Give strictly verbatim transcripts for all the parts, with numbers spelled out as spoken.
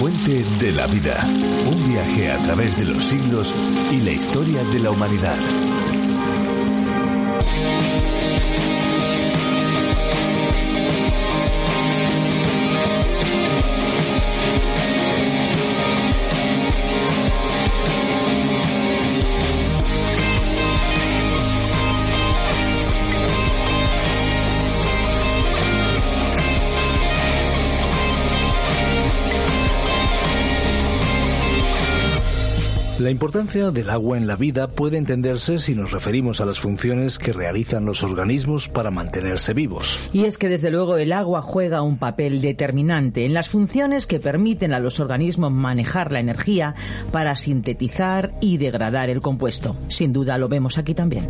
fuente de la vida, un viaje a través de los siglos y la historia de la humanidad. La importancia del agua en la vida puede entenderse si nos referimos a las funciones que realizan los organismos para mantenerse vivos. Y es que desde luego el agua juega un papel determinante en las funciones que permiten a los organismos manejar la energía para sintetizar y degradar el compuesto. Sin duda lo vemos aquí también.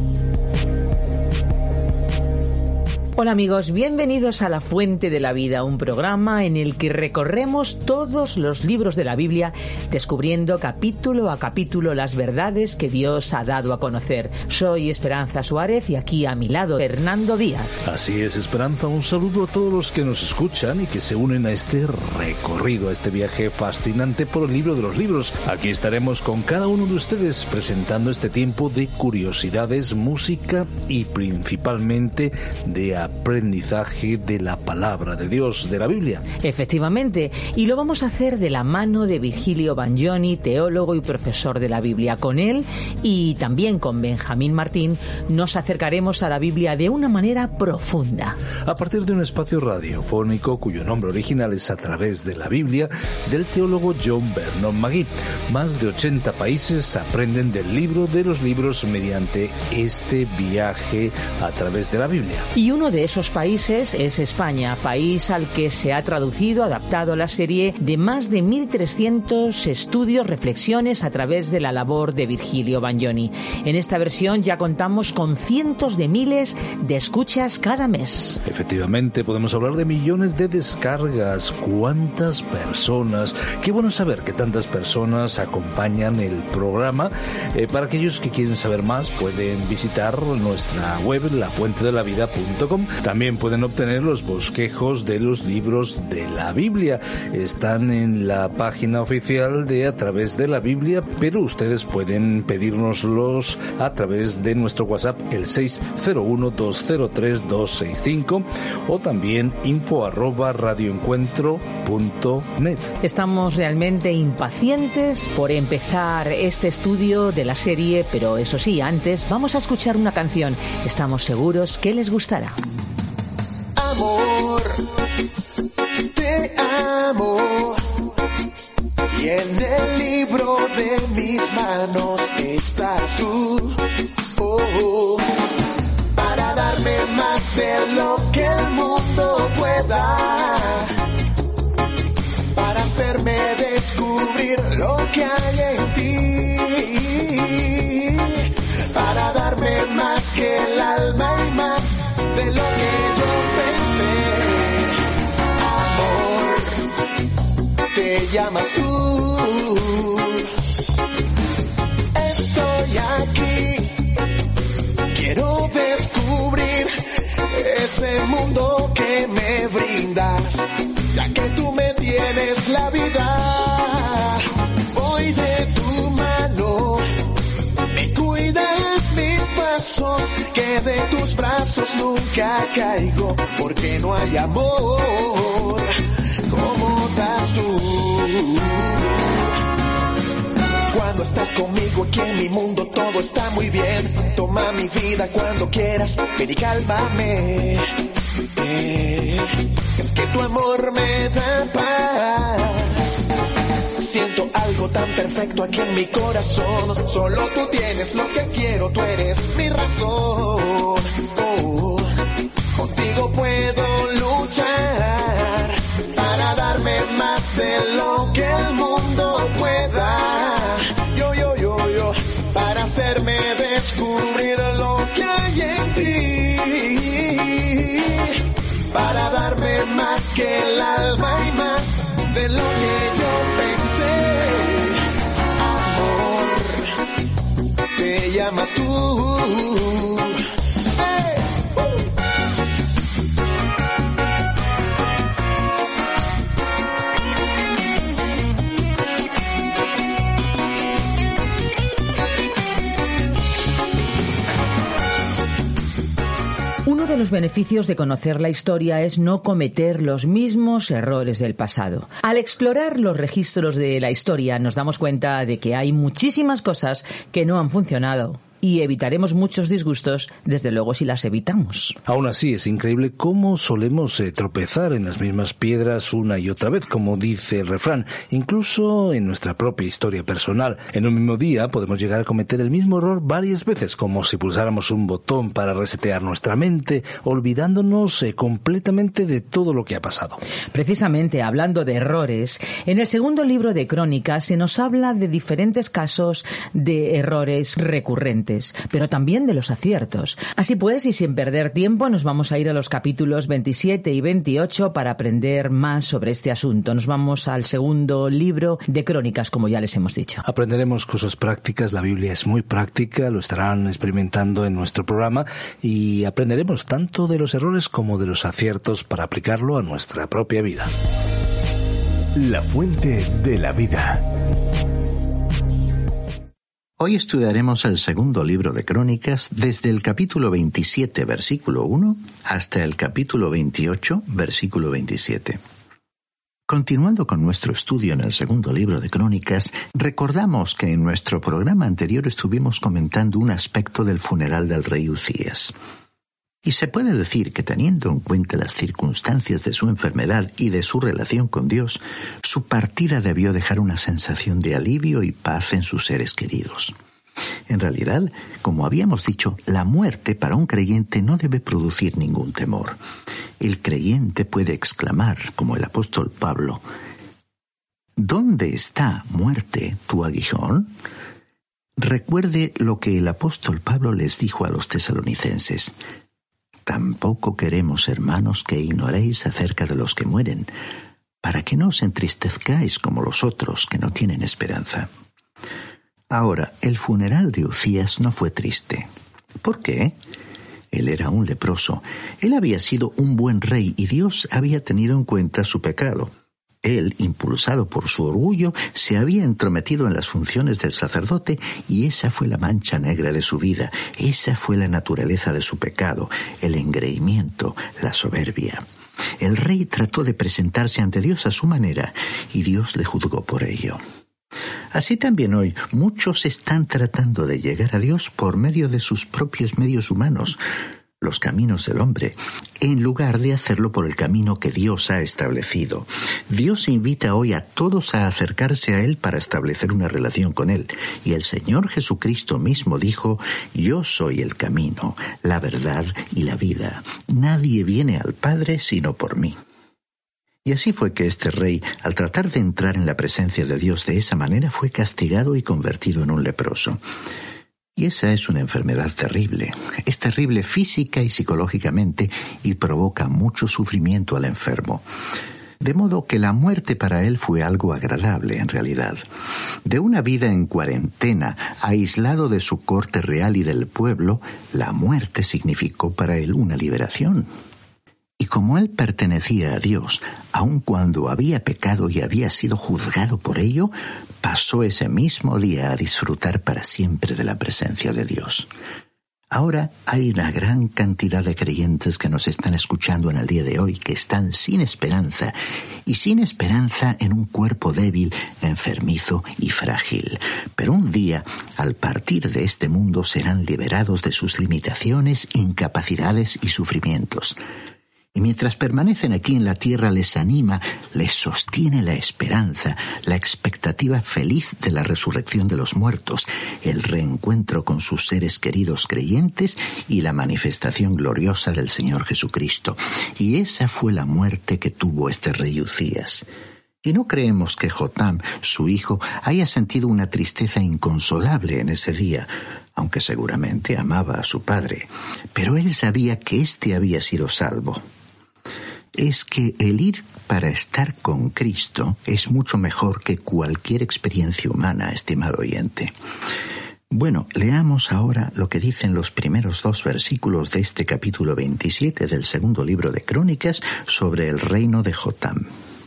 Hola amigos, bienvenidos a La Fuente de la Vida, un programa en el que recorremos todos los libros de la Biblia, descubriendo capítulo a capítulo las verdades que Dios ha dado a conocer. Soy Esperanza Suárez y aquí a mi lado Fernando Díaz. Así es, Esperanza, un saludo a todos los que nos escuchan y que se unen a este recorrido, a este viaje fascinante por el libro de los libros. Aquí estaremos con cada uno de ustedes presentando este tiempo de curiosidades, música y principalmente de aprendizaje de la palabra de Dios, de la Biblia. Efectivamente, y lo vamos a hacer de la mano de Virgilio Bagnoni, teólogo y profesor de la Biblia. Con él y también con Benjamín Martín nos acercaremos a la Biblia de una manera profunda. A partir de un espacio radiofónico cuyo nombre original es A Través de la Biblia, del teólogo John Vernon Magee. Más de ochenta países aprenden del libro de los libros mediante este viaje a través de la Biblia. Y uno de esos países es España, país al que se ha traducido, adaptado la serie de más de mil trescientos estudios, reflexiones a través de la labor de Virgilio Bagnoni. En esta versión ya contamos con cientos de miles de escuchas cada mes. Efectivamente, podemos hablar de millones de descargas. ¿Cuántas personas? Qué bueno saber que tantas personas acompañan el programa. Eh, para aquellos que quieren saber más, pueden visitar nuestra web, la fuente de la vida punto com. También pueden obtener los bosquejos de los libros de la Biblia. Están en la página oficial de A Través de la Biblia, pero ustedes pueden pedírnoslos a través de nuestro WhatsApp, el seis cero uno, dos cero tres, dos seis cinco, o también info arroba radioencuentro punto net. Estamos realmente impacientes por empezar este estudio de la serie, pero eso sí, antes vamos a escuchar una canción. Estamos seguros que les gustará. Amor, te amo, y en el libro de mis manos estás tú, oh, oh, para darme más de lo que el mundo pueda, para hacerme descubrir lo que hay en ti, para darme más que el alma y más de lo que yo pensé. Amor, te llamas tú. Estoy aquí, quiero descubrir ese mundo que me brindas, ya que tú me tienes la vida. Voy de tu mano, me cuidas mis pasos, que de tus brazos nunca caigo, porque no hay amor como das tú. Cuando estás conmigo aquí en mi mundo todo está muy bien. Toma mi vida cuando quieras, ven y cálmame. Eh, es que tu amor me da paz. Siento algo tan perfecto aquí en mi corazón. Solo tú tienes lo que quiero, tú eres mi razón. Oh, contigo puedo luchar para darme más de lo que el mundo pueda. Yo, yo, yo, yo, para hacerme descubrir lo que hay en ti. Para darme más que el alma y más de lo que yo pensé. Amor, te llamas tú. Hey, uh. Uno de los beneficios de conocer la historia es no cometer los mismos errores del pasado. Al explorar los registros de la historia nos damos cuenta de que hay muchísimas cosas que no han funcionado. Y evitaremos muchos disgustos, desde luego, si las evitamos. Aún así, es increíble cómo solemos eh, tropezar en las mismas piedras una y otra vez, como dice el refrán, incluso en nuestra propia historia personal. En un mismo día podemos llegar a cometer el mismo error varias veces, como si pulsáramos un botón para resetear nuestra mente, olvidándonos eh, completamente de todo lo que ha pasado. Precisamente, hablando de errores, en el segundo libro de Crónicas se nos habla de diferentes casos de errores recurrentes, pero también de los aciertos. Así pues, y sin perder tiempo, nos vamos a ir a los capítulos veintisiete y veintiocho para aprender más sobre este asunto. Nos vamos al segundo libro de Crónicas, como ya les hemos dicho. Aprenderemos cosas prácticas, la Biblia es muy práctica, lo estarán experimentando en nuestro programa, y aprenderemos tanto de los errores como de los aciertos para aplicarlo a nuestra propia vida. La fuente de la vida. Hoy estudiaremos el segundo libro de Crónicas desde el capítulo veintisiete, versículo uno, hasta el capítulo veintiocho, versículo veintisiete. Continuando con nuestro estudio en el segundo libro de Crónicas, recordamos que en nuestro programa anterior estuvimos comentando un aspecto del funeral del rey Uzías. Y se puede decir que, teniendo en cuenta las circunstancias de su enfermedad y de su relación con Dios, su partida debió dejar una sensación de alivio y paz en sus seres queridos. En realidad, como habíamos dicho, la muerte para un creyente no debe producir ningún temor. El creyente puede exclamar, como el apóstol Pablo, ¿dónde está, muerte, tu aguijón? Recuerde lo que el apóstol Pablo les dijo a los tesalonicenses. Tampoco queremos, hermanos, que ignoréis acerca de los que mueren, para que no os entristezcáis como los otros que no tienen esperanza. Ahora, el funeral de Uzías no fue triste. ¿Por qué? Él era un leproso. Él había sido un buen rey y Dios había tenido en cuenta su pecado. Él, impulsado por su orgullo, se había entrometido en las funciones del sacerdote y esa fue la mancha negra de su vida, esa fue la naturaleza de su pecado, el engreimiento, la soberbia. El rey trató de presentarse ante Dios a su manera y Dios le juzgó por ello. Así también hoy muchos están tratando de llegar a Dios por medio de sus propios medios humanos, los caminos del hombre, en lugar de hacerlo por el camino que Dios ha establecido. Dios invita hoy a todos a acercarse a Él para establecer una relación con Él. Y el Señor Jesucristo mismo dijo, yo soy el camino, la verdad y la vida. Nadie viene al Padre sino por mí. Y así fue que este rey, al tratar de entrar en la presencia de Dios de esa manera, fue castigado y convertido en un leproso. Y esa es una enfermedad terrible. Es terrible física y psicológicamente y provoca mucho sufrimiento al enfermo. De modo que la muerte para él fue algo agradable en realidad. De una vida en cuarentena, aislado de su corte real y del pueblo, la muerte significó para él una liberación. Y como él pertenecía a Dios, aun cuando había pecado y había sido juzgado por ello, pasó ese mismo día a disfrutar para siempre de la presencia de Dios. Ahora hay una gran cantidad de creyentes que nos están escuchando en el día de hoy, que están sin esperanza, y sin esperanza en un cuerpo débil, enfermizo y frágil. Pero un día, al partir de este mundo, serán liberados de sus limitaciones, incapacidades y sufrimientos. Y mientras permanecen aquí en la tierra les anima, les sostiene la esperanza, la expectativa feliz de la resurrección de los muertos, el reencuentro con sus seres queridos creyentes y la manifestación gloriosa del Señor Jesucristo. Y esa fue la muerte que tuvo este rey Uzías. Y no creemos que Jotam, su hijo, haya sentido una tristeza inconsolable en ese día, aunque seguramente amaba a su padre. Pero él sabía que éste había sido salvo. Es que el ir para estar con Cristo es mucho mejor que cualquier experiencia humana, estimado oyente. Bueno, leamos ahora lo que dicen los primeros dos versículos de este capítulo veintisiete del segundo libro de Crónicas sobre el reino de Jotam.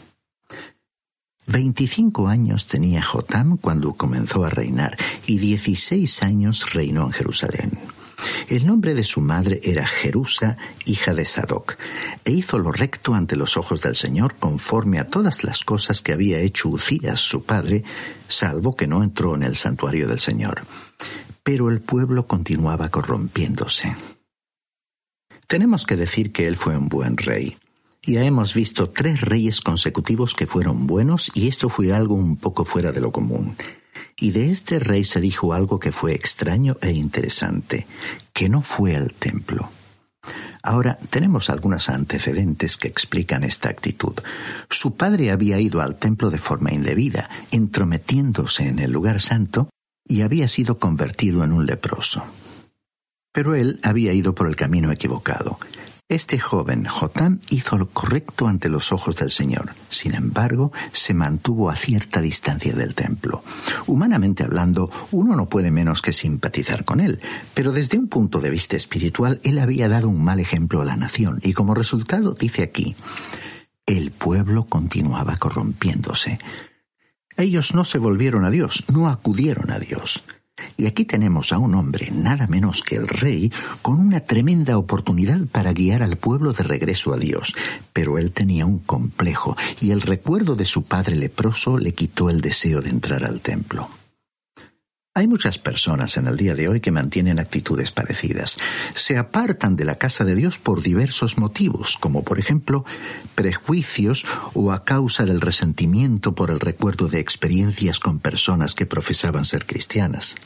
Veinticinco años tenía Jotam cuando comenzó a reinar y dieciséis años reinó en Jerusalén. El nombre de su madre era Jerusa, hija de Sadoc, e hizo lo recto ante los ojos del Señor conforme a todas las cosas que había hecho Uzías su padre, salvo que no entró en el santuario del Señor. Pero el pueblo continuaba corrompiéndose. Tenemos que decir que él fue un buen rey. Ya hemos visto tres reyes consecutivos que fueron buenos, y esto fue algo un poco fuera de lo común. Y de este rey se dijo algo que fue extraño e interesante, que no fue al templo. Ahora, tenemos algunos antecedentes que explican esta actitud. Su padre había ido al templo de forma indebida, entrometiéndose en el lugar santo, y había sido convertido en un leproso. Pero él había ido por el camino equivocado. Este joven, Jotam, hizo lo correcto ante los ojos del Señor. Sin embargo, se mantuvo a cierta distancia del templo. Humanamente hablando, uno no puede menos que simpatizar con él, pero desde un punto de vista espiritual, él había dado un mal ejemplo a la nación, y como resultado, dice aquí, el pueblo continuaba corrompiéndose. Ellos no se volvieron a Dios, no acudieron a Dios. Y aquí tenemos a un hombre, nada menos que el rey, con una tremenda oportunidad para guiar al pueblo de regreso a Dios. Pero él tenía un complejo, y el recuerdo de su padre leproso le quitó el deseo de entrar al templo. Hay muchas personas en el día de hoy que mantienen actitudes parecidas. Se apartan de la casa de Dios por diversos motivos, como por ejemplo prejuicios o a causa del resentimiento por el recuerdo de experiencias con personas que profesaban ser cristianas.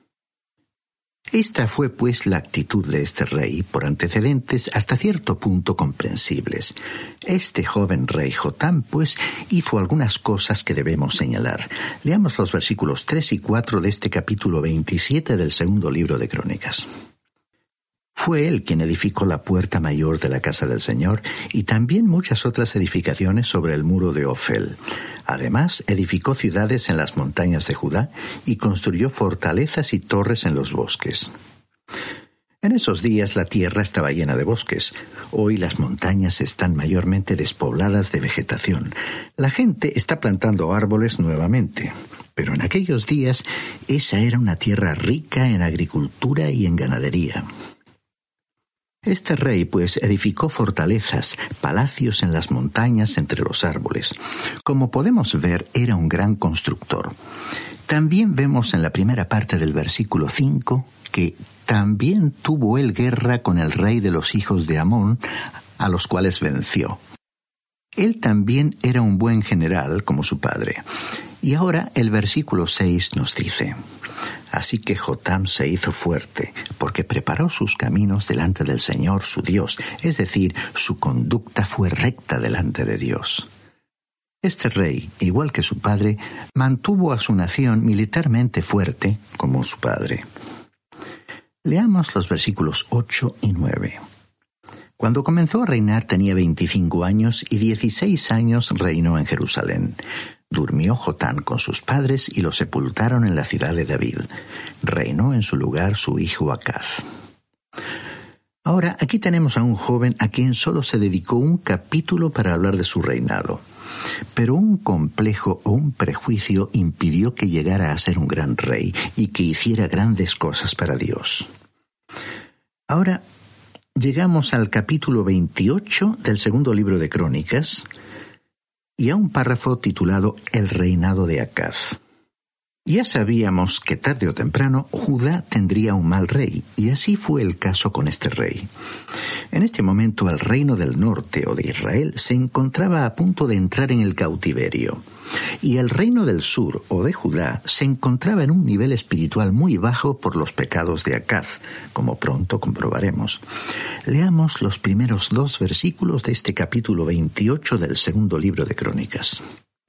Esta fue pues la actitud de este rey por antecedentes hasta cierto punto comprensibles. Este joven rey Jotam pues hizo algunas cosas que debemos señalar. Leamos los versículos tres y cuatro de este capítulo veintisiete del segundo libro de Crónicas. Fue él quien edificó la puerta mayor de la casa del Señor y también muchas otras edificaciones sobre el muro de Ofel. Además, edificó ciudades en las montañas de Judá y construyó fortalezas y torres en los bosques. En esos días la tierra estaba llena de bosques. Hoy las montañas están mayormente despobladas de vegetación. La gente está plantando árboles nuevamente. Pero en aquellos días esa era una tierra rica en agricultura y en ganadería. Este rey, pues, edificó fortalezas, palacios en las montañas entre los árboles. Como podemos ver, era un gran constructor. También vemos en la primera parte del versículo cinco que también tuvo él guerra con el rey de los hijos de Amón, a los cuales venció. Él también era un buen general, como su padre. Y ahora el versículo seis nos dice: Así que Jotam se hizo fuerte, porque preparó sus caminos delante del Señor su Dios, es decir, su conducta fue recta delante de Dios. Este rey, igual que su padre, mantuvo a su nación militarmente fuerte, como su padre. Leamos los versículos ocho y nueve. Cuando comenzó a reinar tenía veinticinco años y dieciséis años reinó en Jerusalén. Durmió Jotam con sus padres y lo sepultaron en la ciudad de David. Reinó en su lugar su hijo Acaz. Ahora, aquí tenemos a un joven a quien solo se dedicó un capítulo para hablar de su reinado. Pero un complejo o un prejuicio impidió que llegara a ser un gran rey y que hiciera grandes cosas para Dios. Ahora, llegamos al capítulo veintiocho del segundo libro de Crónicas, y a un párrafo titulado El reinado de Acaz. Ya sabíamos que tarde o temprano Judá tendría un mal rey, y así fue el caso con este rey. En este momento el reino del norte o de Israel se encontraba a punto de entrar en el cautiverio, y el reino del sur o de Judá se encontraba en un nivel espiritual muy bajo por los pecados de Acaz, como pronto comprobaremos. Leamos los primeros dos versículos de este capítulo veintiocho del segundo libro de Crónicas.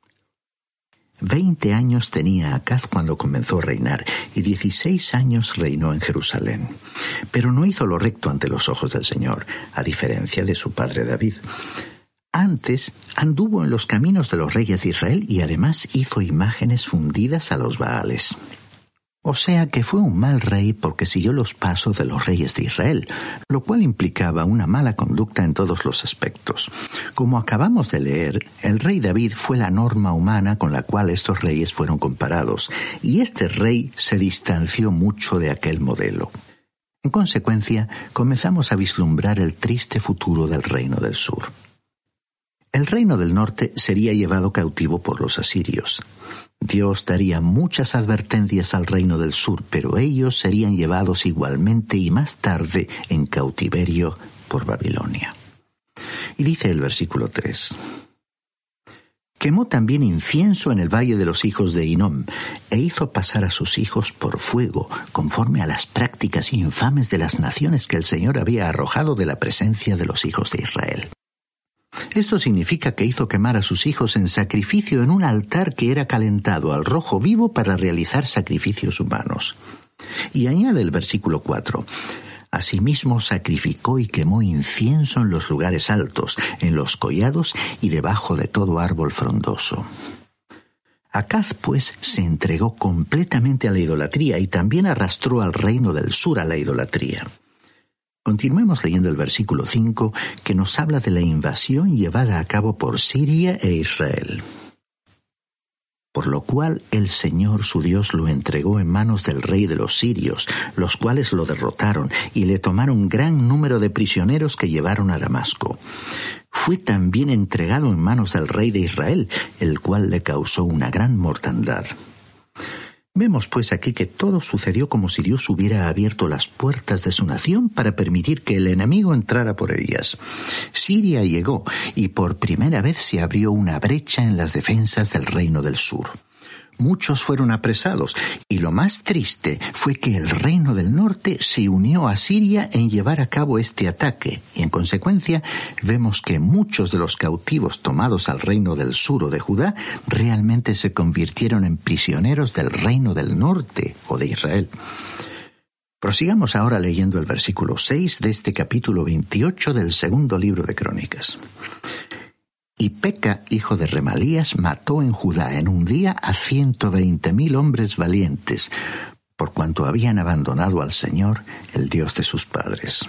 Veinte años tenía Acaz cuando comenzó a reinar, y dieciséis años reinó en Jerusalén. Pero no hizo lo recto ante los ojos del Señor, a diferencia de su padre David. Antes anduvo en los caminos de los reyes de Israel y además hizo imágenes fundidas a los Baales. O sea que fue un mal rey porque siguió los pasos de los reyes de Israel, lo cual implicaba una mala conducta en todos los aspectos. Como acabamos de leer, el rey David fue la norma humana con la cual estos reyes fueron comparados, y este rey se distanció mucho de aquel modelo. En consecuencia, comenzamos a vislumbrar el triste futuro del reino del sur. El reino del norte sería llevado cautivo por los asirios. Dios daría muchas advertencias al reino del sur, pero ellos serían llevados igualmente y más tarde en cautiverio por Babilonia. Y dice el versículo tres: Quemó también incienso en el valle de los hijos de Hinnom, e hizo pasar a sus hijos por fuego, conforme a las prácticas infames de las naciones que el Señor había arrojado de la presencia de los hijos de Israel. Esto significa que hizo quemar a sus hijos en sacrificio en un altar que era calentado al rojo vivo para realizar sacrificios humanos. Y añade el versículo cuatro: Asimismo sacrificó y quemó incienso en los lugares altos, en los collados y debajo de todo árbol frondoso. Acaz, pues, se entregó completamente a la idolatría y también arrastró al reino del sur a la idolatría. Continuemos leyendo el versículo cinco, que nos habla de la invasión llevada a cabo por Siria e Israel. Por lo cual el Señor su Dios lo entregó en manos del rey de los sirios, los cuales lo derrotaron y le tomaron gran número de prisioneros que llevaron a Damasco. Fue también entregado en manos del rey de Israel, el cual le causó una gran mortandad. Vemos pues aquí que todo sucedió como si Dios hubiera abierto las puertas de su nación para permitir que el enemigo entrara por ellas. Siria llegó y por primera vez se abrió una brecha en las defensas del reino del sur. Muchos fueron apresados y lo más triste fue que el reino del norte se unió a Siria en llevar a cabo este ataque y en consecuencia vemos que muchos de los cautivos tomados al reino del sur o de Judá realmente se convirtieron en prisioneros del reino del norte o de Israel. Prosigamos ahora leyendo el versículo seis de este capítulo veintiocho del segundo libro de Crónicas. Y Peca, hijo de Remalías, mató en Judá en un día a ciento veinte mil hombres valientes, por cuanto habían abandonado al Señor, el Dios de sus padres.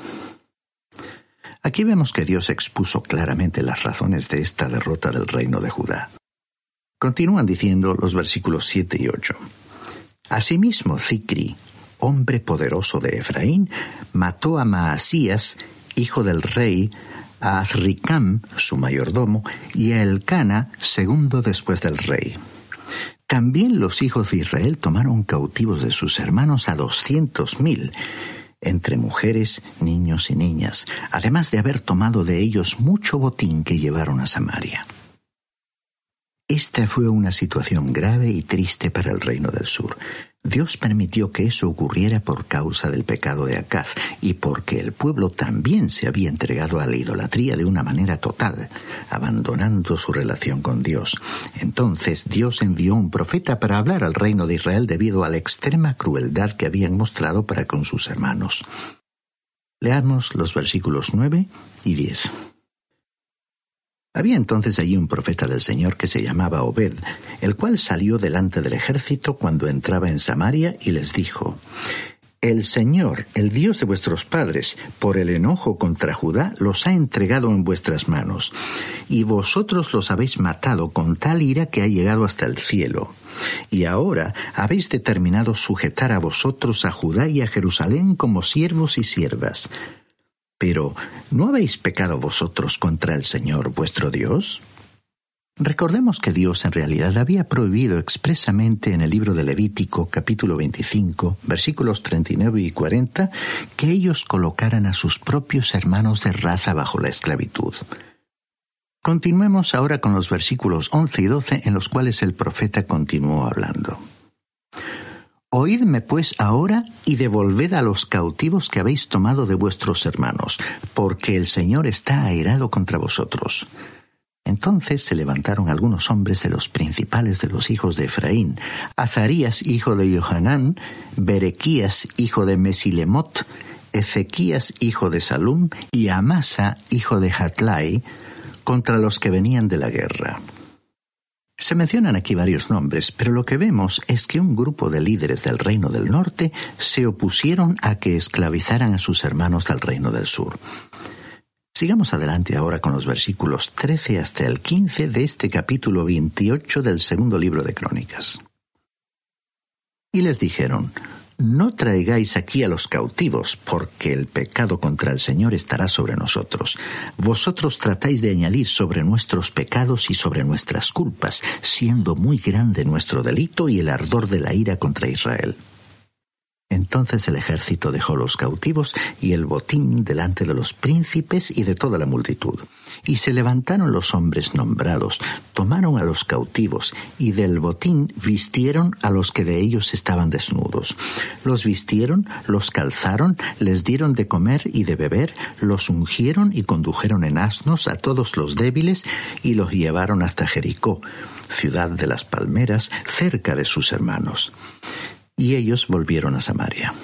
Aquí vemos que Dios expuso claramente las razones de esta derrota del reino de Judá. Continúan diciendo los versículos siete y ocho. Asimismo, Zicri, hombre poderoso de Efraín, mató a Maasías, hijo del rey, a Azricam, su mayordomo, y a Elcana, segundo después del rey. También los hijos de Israel tomaron cautivos de sus hermanos a doscientos mil, entre mujeres, niños y niñas, además de haber tomado de ellos mucho botín que llevaron a Samaria. Esta fue una situación grave y triste para el reino del sur. Dios permitió que eso ocurriera por causa del pecado de Acaz y porque el pueblo también se había entregado a la idolatría de una manera total, abandonando su relación con Dios. Entonces Dios envió un profeta para hablar al reino de Israel debido a la extrema crueldad que habían mostrado para con sus hermanos. Leamos los versículos nueve y diez. Había entonces allí un profeta del Señor que se llamaba Obed, el cual salió delante del ejército cuando entraba en Samaria y les dijo: El Señor, el Dios de vuestros padres, por el enojo contra Judá, los ha entregado en vuestras manos, y vosotros los habéis matado con tal ira que ha llegado hasta el cielo. Y ahora habéis determinado sujetar a vosotros a Judá y a Jerusalén como siervos y siervas. Pero, ¿no habéis pecado vosotros contra el Señor vuestro Dios? Recordemos que Dios en realidad había prohibido expresamente en el libro de Levítico, capítulo veinticinco, versículos treinta y nueve y cuarenta, que ellos colocaran a sus propios hermanos de raza bajo la esclavitud. Continuemos ahora con los versículos once y doce, en los cuales el profeta continuó hablando. Oídme pues ahora y devolved a los cautivos que habéis tomado de vuestros hermanos, porque el Señor está airado contra vosotros. Entonces se levantaron algunos hombres de los principales de los hijos de Efraín, Azarías hijo de Johanán, Berequías hijo de Mesilemot, Ezequías hijo de Salum y Amasa hijo de Hatlai, contra los que venían de la guerra. Se mencionan aquí varios nombres, pero lo que vemos es que un grupo de líderes del reino del norte se opusieron a que esclavizaran a sus hermanos del reino del sur. Sigamos adelante ahora con los versículos trece hasta el quince de este capítulo veintiocho del segundo libro de Crónicas. Y les dijeron: no traigáis aquí a los cautivos, porque el pecado contra el Señor estará sobre nosotros. Vosotros tratáis de añadir sobre nuestros pecados y sobre nuestras culpas, siendo muy grande nuestro delito y el ardor de la ira contra Israel. Entonces el ejército dejó los cautivos y el botín delante de los príncipes y de toda la multitud. Y se levantaron los hombres nombrados, tomaron a los cautivos, y del botín vistieron a los que de ellos estaban desnudos. Los vistieron, los calzaron, les dieron de comer y de beber, los ungieron y condujeron en asnos a todos los débiles, y los llevaron hasta Jericó, ciudad de las palmeras, cerca de sus hermanos. Y ellos volvieron a Samaria.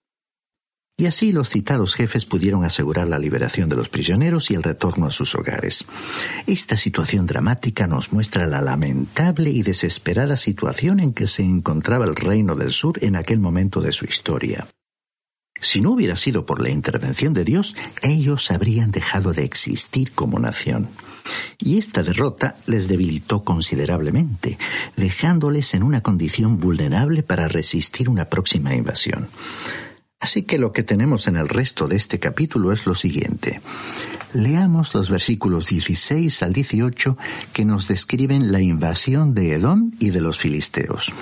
Y así los citados jefes pudieron asegurar la liberación de los prisioneros y el retorno a sus hogares. Esta situación dramática nos muestra la lamentable y desesperada situación en que se encontraba el Reino del Sur en aquel momento de su historia. Si no hubiera sido por la intervención de Dios, ellos habrían dejado de existir como nación. Y esta derrota les debilitó considerablemente, dejándoles en una condición vulnerable para resistir una próxima invasión. Así que lo que tenemos en el resto de este capítulo es lo siguiente. Leamos los versículos dieciséis al dieciocho que nos describen la invasión de Edom y de los filisteos.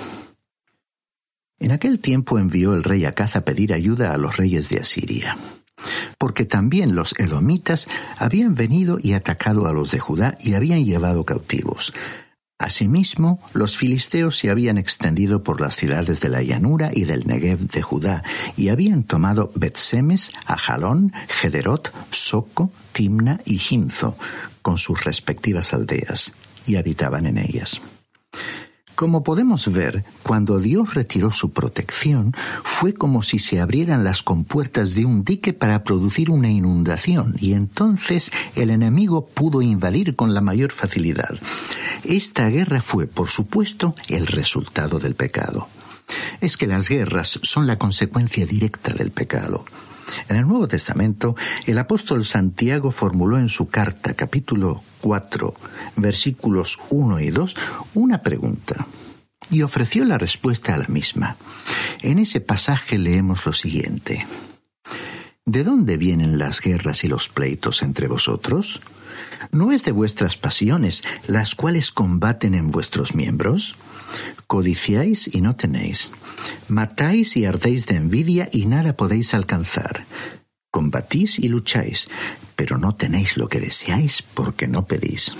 En aquel tiempo envió el rey Acaz a pedir ayuda a los reyes de Asiria, porque también los edomitas habían venido y atacado a los de Judá y habían llevado cautivos. Asimismo, los filisteos se habían extendido por las ciudades de la llanura y del Negev de Judá, y habían tomado Bet-Semes, Ajalón, Gederot, Soco, Timna y Jimzo, con sus respectivas aldeas, y habitaban en ellas. Como podemos ver, cuando Dios retiró su protección, fue como si se abrieran las compuertas de un dique para producir una inundación, y entonces el enemigo pudo invadir con la mayor facilidad. Esta guerra fue, por supuesto, el resultado del pecado. Es que las guerras son la consecuencia directa del pecado. En el Nuevo Testamento, el apóstol Santiago formuló en su carta, capítulo cuatro, versículos uno y dos, una pregunta, y ofreció la respuesta a la misma. En ese pasaje leemos lo siguiente: ¿De dónde vienen las guerras y los pleitos entre vosotros? ¿No es de vuestras pasiones, las cuales combaten en vuestros miembros? Codiciáis y no tenéis. Matáis y ardéis de envidia y nada podéis alcanzar. Combatís y lucháis, pero no tenéis lo que deseáis porque no pedís.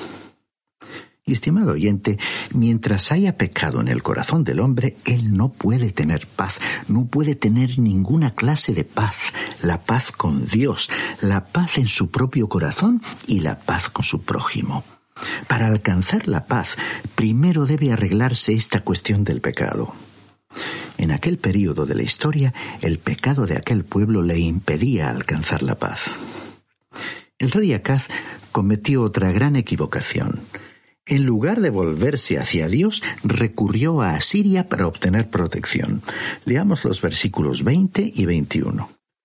Y estimado oyente, mientras haya pecado en el corazón del hombre, él no puede tener paz, no puede tener ninguna clase de paz, la paz con Dios, la paz en su propio corazón y la paz con su prójimo. Para alcanzar la paz, primero debe arreglarse esta cuestión del pecado. En aquel período de la historia, el pecado de aquel pueblo le impedía alcanzar la paz. El rey Acaz cometió otra gran equivocación. En lugar de volverse hacia Dios, recurrió a Asiria para obtener protección. Leamos los versículos veinte y veintiuno.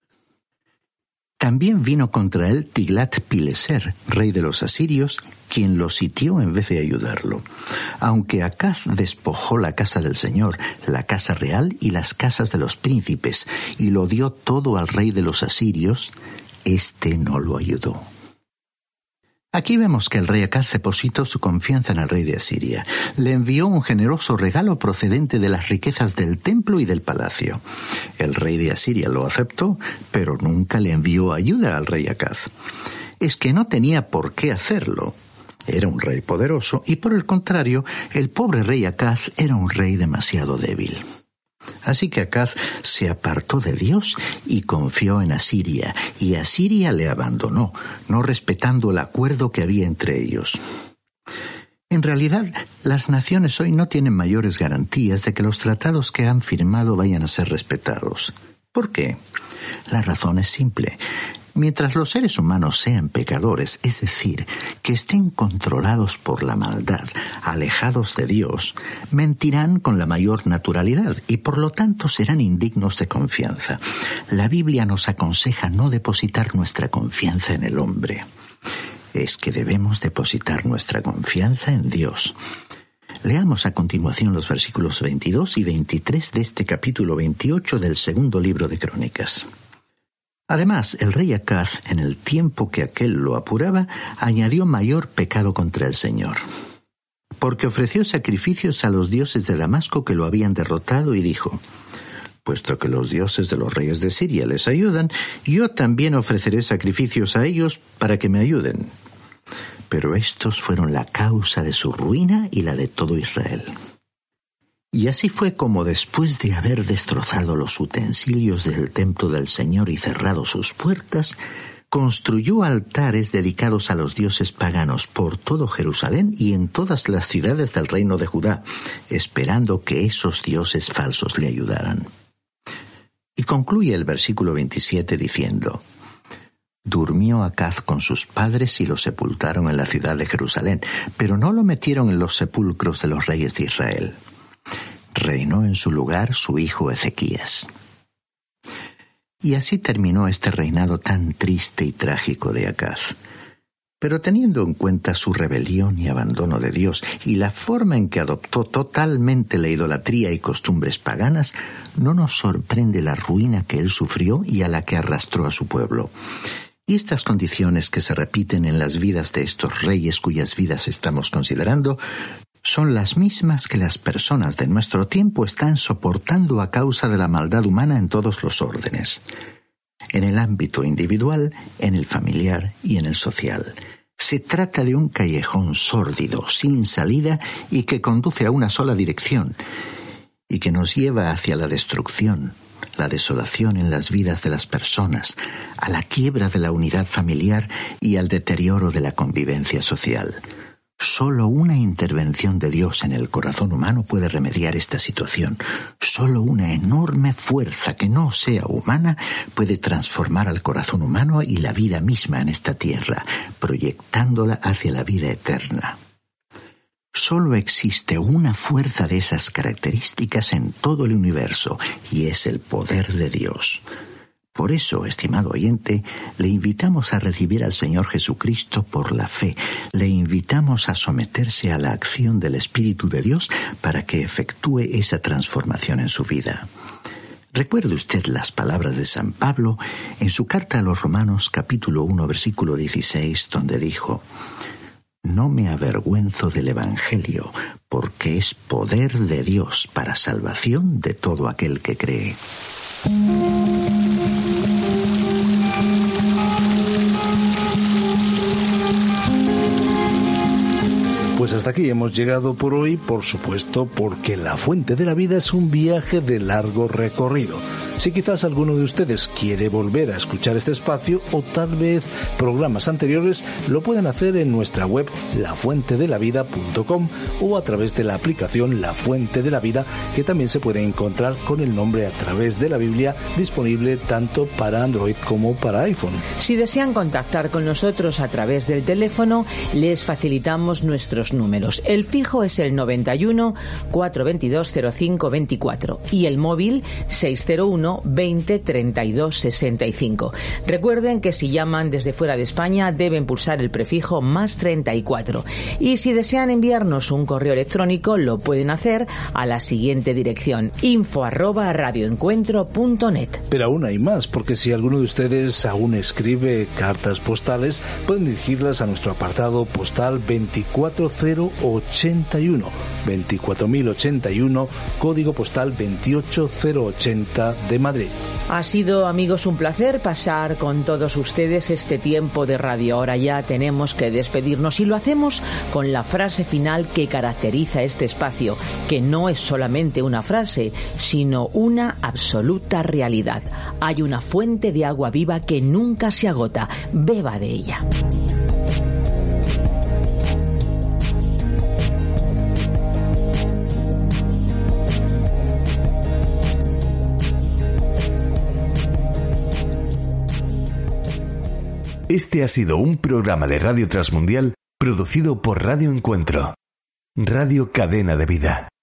También vino contra él Tiglat-Pileser, rey de los asirios, quien lo sitió en vez de ayudarlo. Aunque Acaz despojó la casa del Señor, la casa real y las casas de los príncipes, y lo dio todo al rey de los asirios, éste no lo ayudó. Aquí vemos que el rey Acaz depositó su confianza en el rey de Asiria. Le envió un generoso regalo procedente de las riquezas del templo y del palacio. El rey de Asiria lo aceptó, pero nunca le envió ayuda al rey Acaz. Es que no tenía por qué hacerlo. Era un rey poderoso y, por el contrario, el pobre rey Acaz era un rey demasiado débil. Así que Acaz se apartó de Dios y confió en Asiria, y Asiria le abandonó, no respetando el acuerdo que había entre ellos. En realidad, las naciones hoy no tienen mayores garantías de que los tratados que han firmado vayan a ser respetados. ¿Por qué? La razón es simple. Mientras los seres humanos sean pecadores, es decir, que estén controlados por la maldad, alejados de Dios, mentirán con la mayor naturalidad y por lo tanto serán indignos de confianza. La Biblia nos aconseja no depositar nuestra confianza en el hombre. Es que debemos depositar nuestra confianza en Dios. Leamos a continuación los versículos veintidós y veintitrés de este capítulo veintiocho del segundo libro de Crónicas. Además, el rey Acaz, en el tiempo que aquél lo apuraba, añadió mayor pecado contra el Señor, porque ofreció sacrificios a los dioses de Damasco que lo habían derrotado y dijo: puesto que los dioses de los reyes de Siria les ayudan, yo también ofreceré sacrificios a ellos para que me ayuden. Pero estos fueron la causa de su ruina y la de todo Israel. Y así fue como, después de haber destrozado los utensilios del templo del Señor y cerrado sus puertas, construyó altares dedicados a los dioses paganos por todo Jerusalén y en todas las ciudades del reino de Judá, esperando que esos dioses falsos le ayudaran. Y concluye el versículo veintisiete diciendo: durmió Acaz con sus padres y lo sepultaron en la ciudad de Jerusalén, pero no lo metieron en los sepulcros de los reyes de Israel. Reinó en su lugar su hijo Ezequías. Y así terminó este reinado tan triste y trágico de Acaz. Pero teniendo en cuenta su rebelión y abandono de Dios y la forma en que adoptó totalmente la idolatría y costumbres paganas, no nos sorprende la ruina que él sufrió y a la que arrastró a su pueblo. Y estas condiciones que se repiten en las vidas de estos reyes cuyas vidas estamos considerando son las mismas que las personas de nuestro tiempo están soportando a causa de la maldad humana en todos los órdenes. En el ámbito individual, en el familiar y en el social. Se trata de un callejón sórdido, sin salida y que conduce a una sola dirección y que nos lleva hacia la destrucción, la desolación en las vidas de las personas, a la quiebra de la unidad familiar y al deterioro de la convivencia social. Solo una intervención de Dios en el corazón humano puede remediar esta situación. Solo una enorme fuerza que no sea humana puede transformar al corazón humano y la vida misma en esta tierra, proyectándola hacia la vida eterna. Solo existe una fuerza de esas características en todo el universo, y es el poder de Dios. Por eso, estimado oyente, le invitamos a recibir al Señor Jesucristo por la fe. Le invitamos a someterse a la acción del Espíritu de Dios para que efectúe esa transformación en su vida. Recuerde usted las palabras de San Pablo en su carta a los Romanos capítulo uno versículo dieciséis, donde dijo: no me avergüenzo del Evangelio, porque es poder de Dios para salvación de todo aquel que cree. Pues hasta aquí hemos llegado por hoy, por supuesto, porque La Fuente de la Vida es un viaje de largo recorrido. Si quizás alguno de ustedes quiere volver a escuchar este espacio o tal vez programas anteriores, lo pueden hacer en nuestra web la fuente de la vida punto com o a través de la aplicación La Fuente de la Vida, que también se puede encontrar con el nombre a través de la Biblia, disponible tanto para Android como para iPhone. Si desean contactar con nosotros a través del teléfono, les facilitamos nuestros números. El fijo es el noventa y uno, cuatrocientos veintidós, cero cinco veinticuatro y el móvil seis cero uno, veinte, treinta y dos, sesenta y cinco. Recuerden que si llaman desde fuera de España deben pulsar el prefijo más treinta y cuatro. Y si desean enviarnos un correo electrónico lo pueden hacer a la siguiente dirección: info arroba radioencuentro punto net. Pero aún hay más, porque si alguno de ustedes aún escribe cartas postales, pueden dirigirlas a nuestro apartado postal veinticuatro mil ochenta y uno, veinticuatro mil ochenta y uno, código postal veintiocho mil ochenta de Madrid. Ha sido, amigos, un placer pasar con todos ustedes este tiempo de radio. Ahora ya tenemos que despedirnos y lo hacemos con la frase final que caracteriza este espacio, que no es solamente una frase, sino una absoluta realidad. Hay una fuente de agua viva que nunca se agota. Beba de ella. Este ha sido un programa de Radio Transmundial producido por Radio Encuentro, Radio Cadena de Vida.